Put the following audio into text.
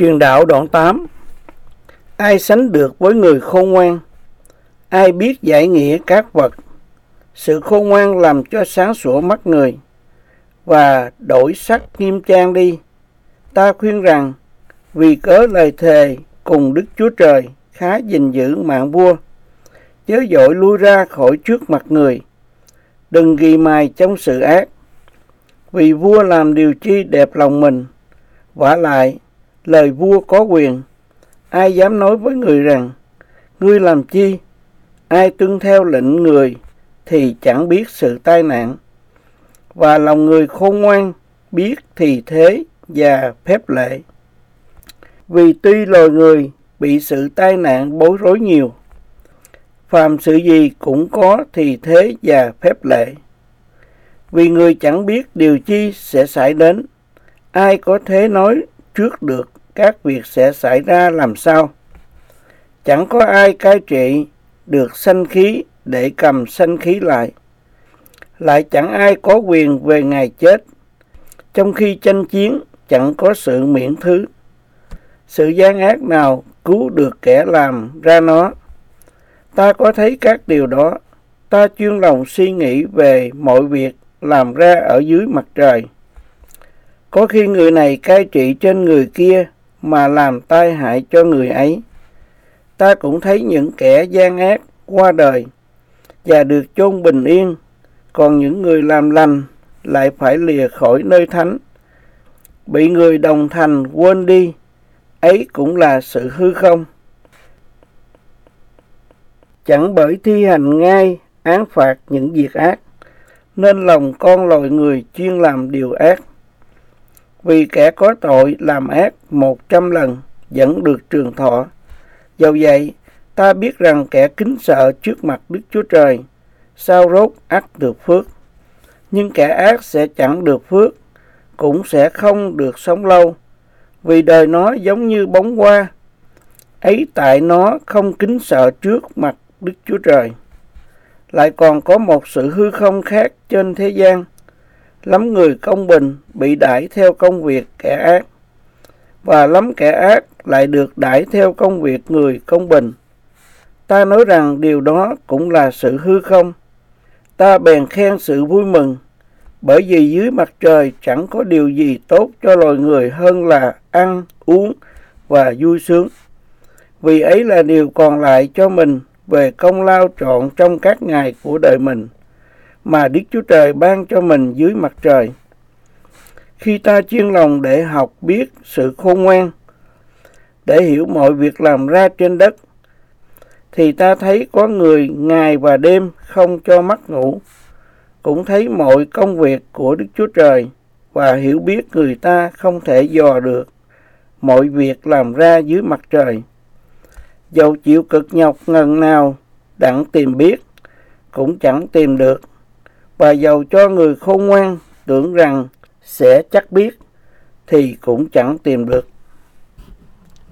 Truyền đạo đoạn 8. Ai sánh được với người khôn ngoan? Ai biết giải nghĩa các vật? Sự khôn ngoan làm cho sáng sủa mắt người và đổi sắc nghiêm trang đi. Ta khuyên rằng vì cớ lời thề cùng Đức Chúa Trời khá gìn giữ mạng vua, chớ vội lui ra khỏi trước mặt người. Đừng ghi mài trong sự ác, vì vua làm điều chi đẹp lòng mình. Vả lại, lời vua có quyền. Ai dám nói với người rằng ngươi làm chi? Ai tuân theo lệnh người thì chẳng biết sự tai nạn. Và lòng người khôn ngoan biết thì thế và phép lệ. Vì tuy loài người bị sự tai nạn bối rối nhiều, phàm sự gì cũng có thì thế và phép lệ. Vì người chẳng biết điều chi sẽ xảy đến, ai có thể nói trước được các việc sẽ xảy ra làm sao? Chẳng có ai cai trị được sanh khí để cầm sanh khí lại. Lại chẳng ai có quyền về ngày chết. Trong khi tranh chiến chẳng có sự miễn thứ. Sự gian ác nào cứu được kẻ làm ra nó? Ta có thấy các điều đó. Ta chuyên lòng suy nghĩ về mọi việc làm ra ở dưới mặt trời. Có khi người này cai trị trên người kia mà làm tai hại cho người ấy. Ta cũng thấy những kẻ gian ác qua đời và được chôn bình yên, còn những người làm lành lại phải lìa khỏi nơi thánh, bị người đồng thành quên đi. Ấy cũng là sự hư không. Chẳng bởi thi hành ngay án phạt những việc ác, nên lòng con loài người chuyên làm điều ác. Vì kẻ có tội làm ác 100 lần vẫn được trường thọ. Dầu vậy, ta biết rằng kẻ kính sợ trước mặt Đức Chúa Trời, sao rốt ắt được phước. Nhưng kẻ ác sẽ chẳng được phước, cũng sẽ không được sống lâu, vì đời nó giống như bóng hoa. Ấy tại nó không kính sợ trước mặt Đức Chúa Trời. Lại còn có một sự hư không khác trên thế gian. Lắm người công bình bị đãi theo công việc kẻ ác, và lắm kẻ ác lại được đãi theo công việc người công bình. Ta nói rằng điều đó cũng là sự hư không. Ta bèn khen sự vui mừng, bởi vì dưới mặt trời chẳng có điều gì tốt cho loài người hơn là ăn, uống và vui sướng. Vì ấy là điều còn lại cho mình về công lao trọn trong các ngày của đời mình, mà Đức Chúa Trời ban cho mình dưới mặt trời. Khi ta chuyên lòng để học biết sự khôn ngoan, để hiểu mọi việc làm ra trên đất, thì ta thấy có người ngày và đêm không cho mắt ngủ, cũng thấy mọi công việc của Đức Chúa Trời, và hiểu biết người ta không thể dò được mọi việc làm ra dưới mặt trời. Dầu chịu cực nhọc ngần nào đặng tìm biết, cũng chẳng tìm được. Và dầu cho người khôn ngoan tưởng rằng sẽ chắc biết, thì cũng chẳng tìm được.